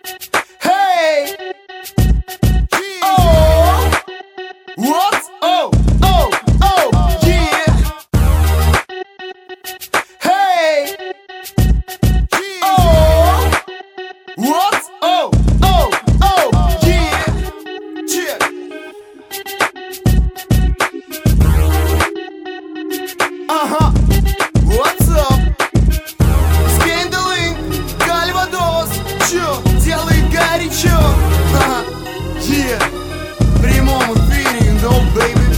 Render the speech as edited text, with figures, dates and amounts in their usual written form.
Hey! Oh! What? Oh! Oh! Oh! Yeah! Hey! Oh! What? Oh! Oh! Oh! Yeah! Yeah! Ага! What's up? Скандалинг, Кальвадос, чё? Делай горячо! Ага! Yeah! В прямом эфире, no baby!